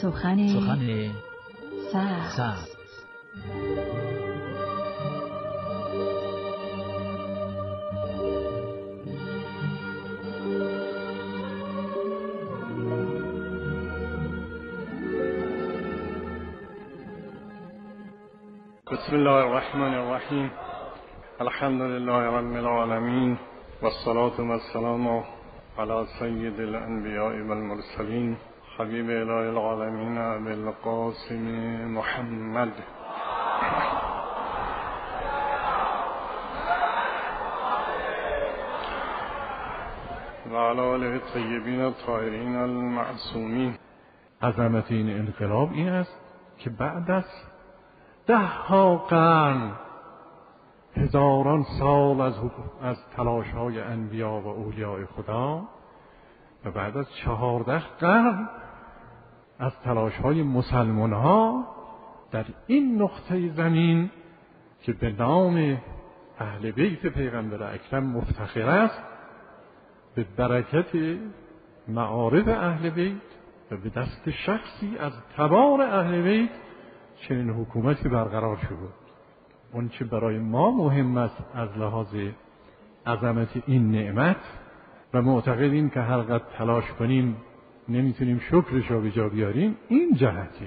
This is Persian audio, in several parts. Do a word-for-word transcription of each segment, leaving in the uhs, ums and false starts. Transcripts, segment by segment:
سخن سخن سبز. سبز. بسم الله الرحمن الرحیم. الحمد لله رب العالمین والصلاة والسلام علی سید الانبیاء والمرسلین حبیب اله العالمین ابی القاسم محمد و علی آله الطیبین الطاهرین المعصومین. عظمت این انقلاب این است که بعد از ده ها قرن، هزاران سال از از تلاش های انبیا و اولیاء خدا و بعد از چهارده قرن از تلاش های مسلمان ها در این نقطه زمین که به نام اهل بیت پیغمبر اکرم مفتخر است، به برکت معارف اهل بیت و به دست شخصی از تبار اهل بیت چنین حکومتی برقرار شد. اون چه برای ما مهم است از لحاظ عظمت این نعمت و معتقدیم که هر قدر تلاش کنیم نمیتونیم شکرش رو به جا بیاریم، این جهتی.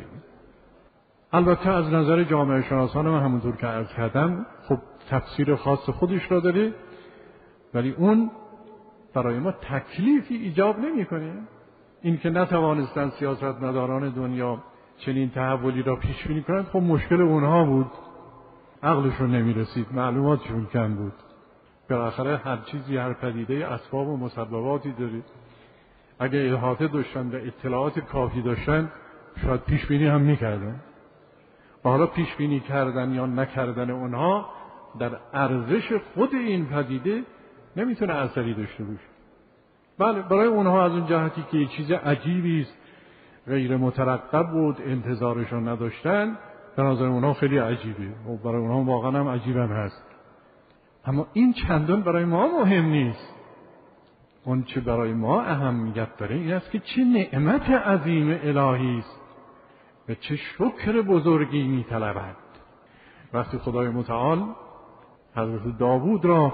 البته از نظر جامعه شناسان من همونطور که عرض کردم خب تفسیر خاص خودش را داره، ولی اون برای ما تکلیفی ایجاب نمیکنه. این که نتوانستن سیاستمداران دنیا چنین تحولی را پیش بینی کنند، خب مشکل اونها بود، عقلشون نمیرسید، معلوماتشون کم بود. بالاخره هر چیزی، هر پدیده اسباب و مسبباتی داره. اگه احاطه داشتن و اطلاعات کافی داشتن شاید پیش بینی هم میکردن. و حالا پیش بینی کردن یا نکردن اونها در ارزش خود این پدیده نمیتونه اثری داشته باشه. بله، برای اونها از اون جهتی که چیز عجیبی است، غیر مترقب بود، انتظارشون نداشتن، به نظر اونها خیلی عجیبه و برای اونها واقعا هم عجیب هم هست. اما این چندان برای ما مهم نیست. اون چه برای ما اهمیت داره این است که چه نعمت عظیم الهی است و چه شکر بزرگی میطلبد. وقتی خدای متعال حضرت داوود را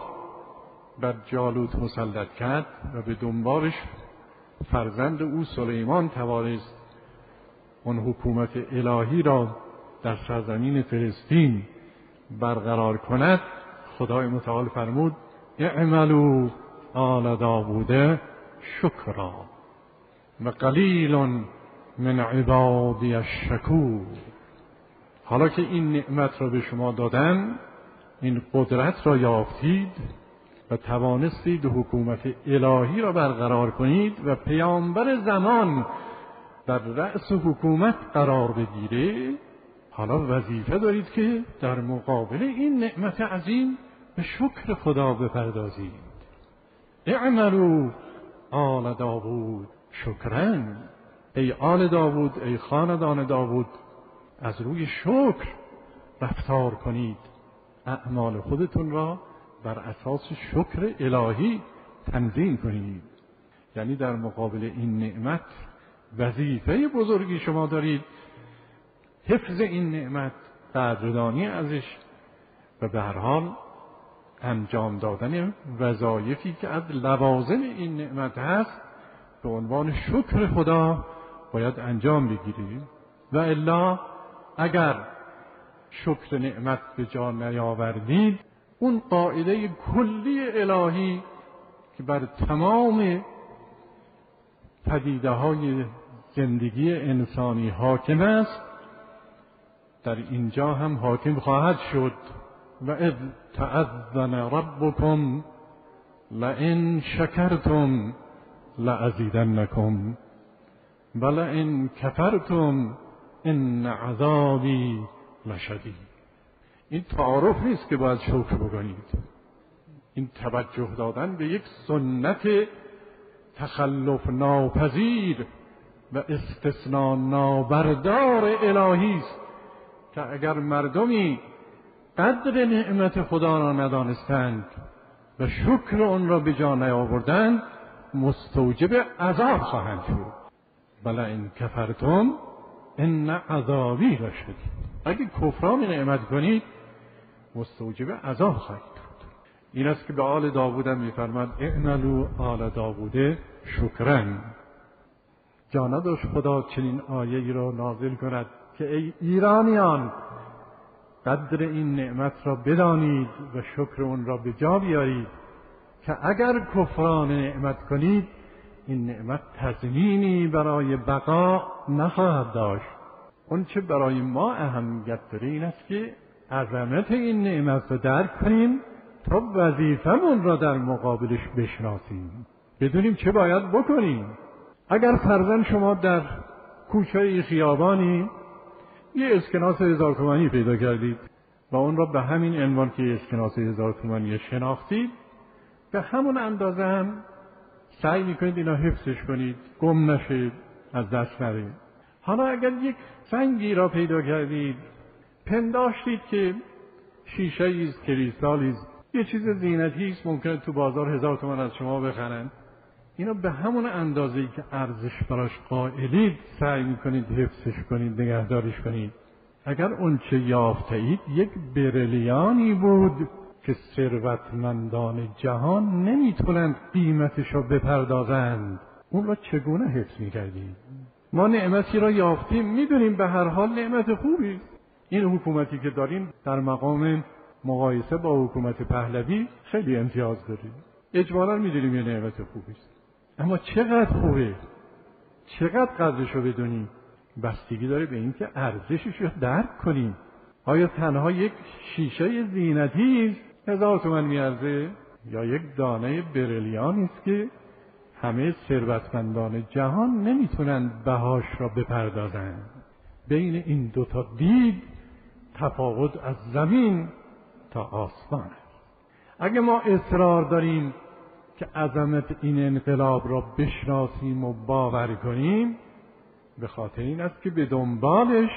بر جالوت مسلط کرد و به دنبالش فرزند او سلیمان توانست اون حکومت الهی را در سرزمین فلسطین برقرار کند، خدای متعال فرمود اعملوا آل داوود شکرا و قلیل من عبادی الشکور. حالا که این نعمت را به شما دادن، این قدرت را یافتید و توانستید حکومت الهی را برقرار کنید و پیامبر زمان در رأس حکومت قرار بگیره، حالا وظیفه دارید که در مقابل این نعمت عظیم به شکر خدا بپردازید. اعملوا آل داوود شکرا. ای آل داوود، ای خاندان داوود، از روی شکر رفتار کنید، اعمال خودتون را بر اساس شکر الهی تنظیم کنید. یعنی در مقابل این نعمت وظیفه بزرگی شما دارید، حفظ این نعمت، قدردانی ازش و به هر حال انجام دادن وظایفی که از لوازم این نعمت هست به عنوان شکر خدا باید انجام بگیرید. و الا اگر شکر نعمت به جا نیاوردید، اون قاعده کلی الهی که بر تمام پدیده های زندگی انسانی حاکم است در اینجا هم حاکم خواهد شد. و اذ تأذن ربکم لئن شکرتم لأزیدنکم و لئن کفرتم ان عذابی لشدید. این تعارف نیست که باید شکر بکنید، این توجه دادن به یک سنت تخلف ناپذیر و استثناء نابردار الهی است که اگر مردمی قدر نعمت خدا را ندانستند و شکر آن را به جا نیاوردند، مستوجب عذاب خواهند شد. بل این کفرتم ان عذابی لشدید. اگه کفران نعمت کنید مستوجب عذاب خواهید بود. این است که به آل داوود هم می‌فرماد اعملوا آل داوود شکرا. جا نداشت خدا چنین آیه‌ای را نازل کند که ای ایرانیان قدر این نعمت را بدانید و شکر اون را به جا بیارید که اگر کفران نعمت کنید این نعمت تضمینی برای بقا نخواهد داشت. اون چه برای ما اهمیت داره این است که عظمت این نعمت را درک کنیم تا وظیفمون را در مقابلش بشناسیم، بدونیم چه باید بکنیم. اگر فرضاً شما در کوچه خیابانی یه اسکناس هزار تومانی پیدا کردید و اون را به همین عنوان که اسکناس هزار تومانی شناختید، به همون اندازه هم سعی میکنید اینا حفظش کنید، گم نشه، از دست نره. حالا اگر یک سنگی را پیدا کردید، پنداشتید که شیشه ایست، کریستال است، یه چیز زینتی است، ممکنه تو بازار هزار تومان از شما بخرن، اینا به همون اندازه‌ای که ارزش براش قائلید سعی میکنید حفظش کنید، نگهداریش کنید. اگر اون چه یافته اید یک برلیانی بود که ثروتمندان جهان نمیتونند قیمتش رو بپردازند، اون را چگونه حفظ میکردید؟ ما نعمتی را یافتیم، میدونیم به هر حال نعمت خوبی است. این حکومتی که داریم در مقام مقایسه با حکومت پهلوی خیلی امتیاز داریم، اجمالا میدونیم یه نعمت خوبی است، اما چقدر خوبه، چقدر قدرش رو بدونیم بستگی داره به این که ارزشش رو درک کنیم. آیا تنها یک شیشه زینتی است هزار تومن میارزه، یا یک دانه برلیانی است که همه ثروتمندان جهان نمیتونن بهاش را بپردازند؟ بین این دوتا دید تفاوت از زمین تا آسمان است. اگه ما اصرار داریم که عظمت این انقلاب را بشناسیم و باور کنیم، به خاطر این است که به دنبالش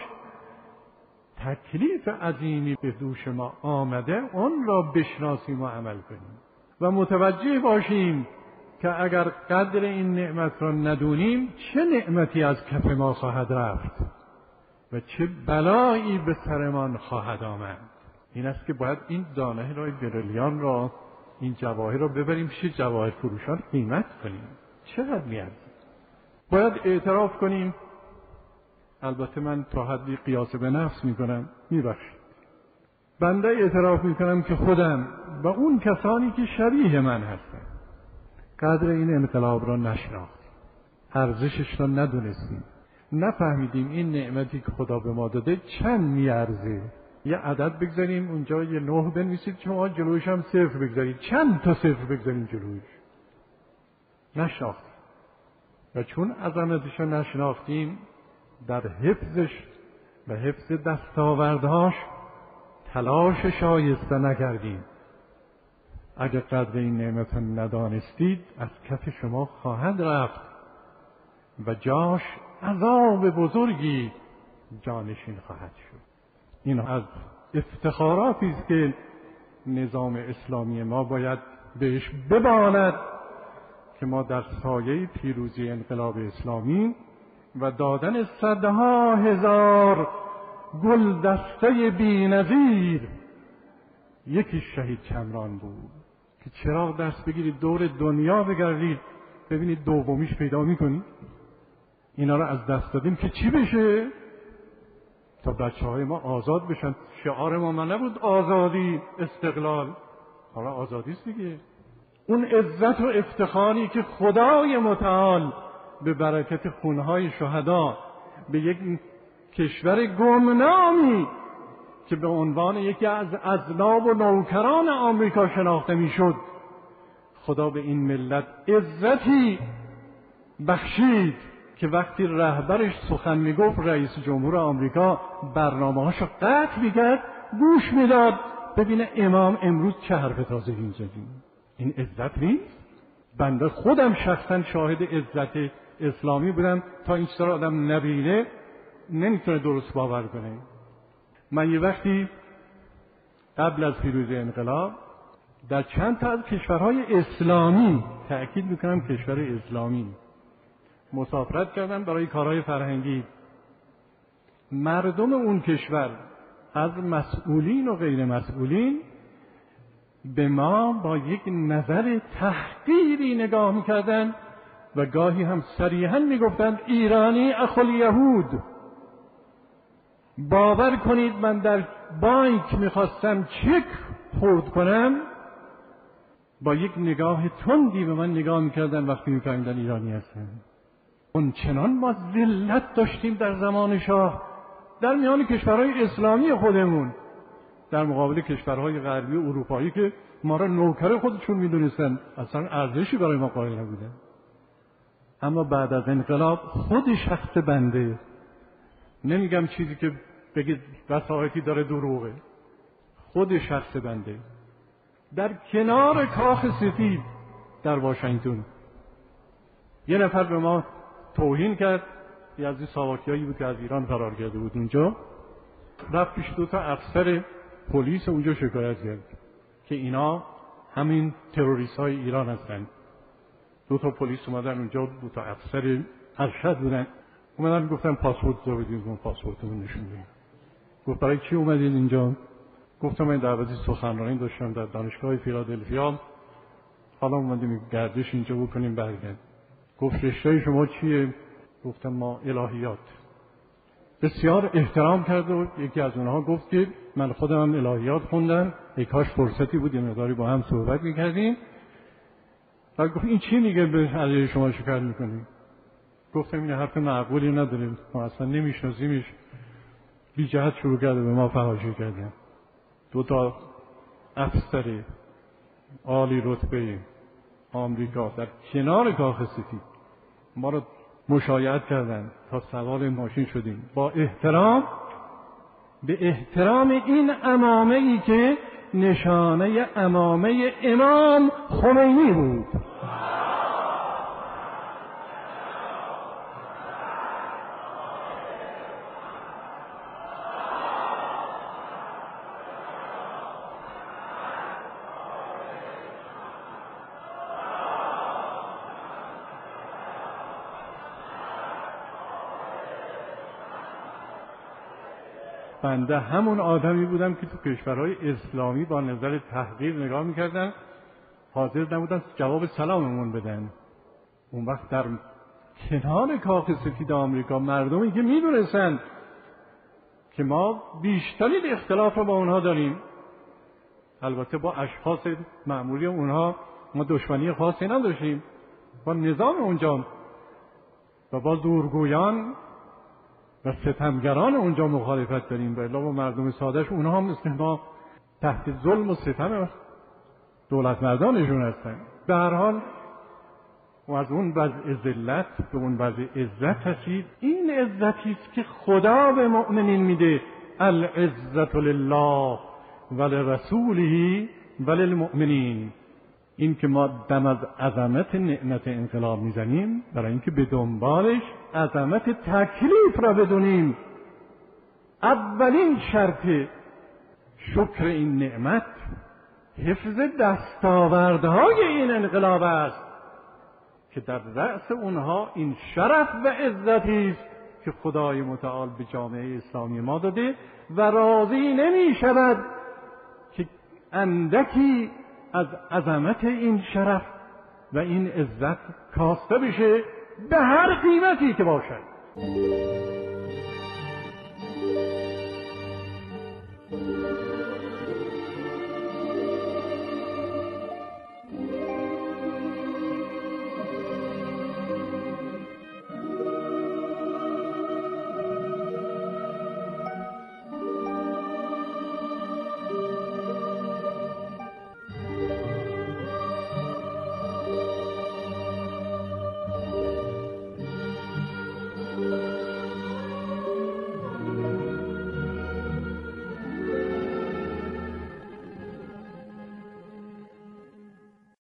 تکلیف عظیمی به دوش ما آمده، اون را بشناسیم و عمل کنیم و متوجه باشیم که اگر قدر این نعمت را ندونیم چه نعمتی از کف ما خواهد رفت و چه بلایی به سرمان خواهد آمد. این است که باید این دانه رای برلیان را، این جواهر را ببریم چه جواهر فروشان قیمت کنیم، چقدر میارزه. باید اعتراف کنیم، البته من تا حدی قیاس به نفس میکنم، میبخشید، بنده اعتراف میکنم که خودم و اون کسانی که شبیه من هستن قدر این انقلاب را نشناختیم، ارزشش را ندونستیم، نفهمیدیم این نعمتی که خدا به ما داده چند میارزه. یه عدد بگذاریم اونجا، یه نه بنویسید، شما جلویش هم صفر بگذارید، چند تا صفر بگذاریم جلویش. نشناختیم و چون عظمتش را نشناختیم در حفظش و حفظ دستاوردهاش تلاش شایسته نکردیم. اگر قدر این نعمت ندانستید از کف شما خواهد رفت و جاش عذاب بزرگی جانشین خواهد شد. این از افتخاراتی است که نظام اسلامی ما باید بهش بباند که ما در سایه پیروزی انقلاب اسلامی و دادن صدها هزار گل دسته بی‌نظیر یکی شهید چمران بود که چراغ دست بگیرید دور دنیا بگردید ببینید دومیش پیدا میکنید. اینا رو از دست دادیم که چی بشه؟ تا بچه های ما آزاد بشن. شعار ما من نبود آزادی استقلال، حالا آزادی است دیگه. اون عزت و افتخاری که خدای متعال به برکت خونهای شهدا به یک کشور گمنامی که به عنوان یکی از اذناب و نوکران آمریکا شناخته میشد، خدا به این ملت عزتی بخشید که وقتی رهبرش سخن میگفت رئیس جمهور آمریکا برنامه‌هاشو قطع میکرد، گوش میداد ببینه امام امروز چه حرف تازه‌ای میزنه. این عزت نیست؟ بنده خودم شخصا شاهد عزت اسلامی بودم، تا این چیزا آدم نبینه نمیتونه درست باور کنه. من یه وقتی قبل از پیروزی انقلاب در چند تا از کشورهای اسلامی، تأکید میکنم کشور اسلامی، مسافرت کردم برای کارهای فرهنگی. مردم اون کشور از مسئولین و غیر مسئولین به ما با یک نظر تحقیری نگاه میکردن و گاهی هم صریحاً میگفتند ایرانی اخو یهود. باور کنید من در بانک میخواستم چک خرد کنم، با یک نگاه تندی به من نگاه میکردن وقتی میفهمیدن ایرانی هستم. اون چنان ما ذلت داشتیم در زمان شاه در میان کشورهای اسلامی خودمون در مقابل کشورهای غربی و اروپایی که ما را نوکر خودشون میدونستن، اصلا ارزشی برای ما قائل نبودن. اما بعد از انقلاب خود شخص بنده، نمیگم چیزی که بگید وسایتی داره دروغه، خود شخص بنده در کنار کاخ سفید در واشنگتن یه نفر به ما توهین کرد، یه از این ساواکیایی بود که از ایران فرار کرده بود اونجا، رفت پیش دو تا افسر پلیس اونجا شکایت کرد که اینا همین تروریست های ایران هستن. دو تا پلیس اومدن اونجا، دو تا افسر ارشد بودن، اومدن گفتن پاسپورت رو بدید، اون پاسپورتمون نشون بدید. گفت برای چی اومدید اینجا؟ گفتم من دعوتی سخنرانی داشتم در دانشگاه فیلادلفیا، حالا اومدیم گردش اینجا بکنیم برگرد. گفت رشته شما چیه؟ گفتم ما الهیات. بسیار احترام کرد و یکی از اونها گفت که من خودم هم الهیات خوندم، ای کاش فرصتی بود یه مقداری با هم صحبت میکردیم. و گفت این چی میگه به علیه شما شکایت میکنیم؟ گفتم این حرف معقولی نداریم، ما اصلا نمیشناسیمش، بی جهت شروع کرده به ما فحاشی کردن. دو تا افسر عالی رتبه آمریکا در کنار کاخ سفید ما رو مشایعت کردن تا سوار ماشین شدیم با احترام، به احترام این عمامه ای که نشانه عمامه امام خمینی بود. بنده همون آدمی بودم که تو کشورهای اسلامی با نظر تحقیر نگاه میکردن، حاضر نبودن جواب سلاممون بدن. اون وقت در کنار کاخ سفید آمریکا مردمی که میدونستن که ما بیشترین اختلاف رو با اونها داریم، البته با اشخاص معمولی اونها ما دشمنی خاصی نداشتیم، با نظام اونجا و با زورگویان و ستمگران اونجا مخالفت داریم، بلا با مردم سادهش اونها هم مثل ما تحت ظلم و ستم دولت مردانشون هستن. به هر حال و از اون وضع ذلت به اون وضع عزت رسید. این عزتی است که خدا به مؤمنین میده، العزت لله ولرسوله وللمؤمنین. این که ما دم از عظمت نعمت انقلاب میزنیم برای اینکه به دنبالش عظمت تکلیف را بدونیم. اولین شرط شکر این نعمت حفظ دستاوردهای این انقلاب است که در رأس اونها این شرف و عزتی است که خدای متعال به جامعه اسلامی ما داده و راضی نمی شود که اندکی از عظمت این شرف و این عزت کاسته بشه به هر قیمتی که باشد.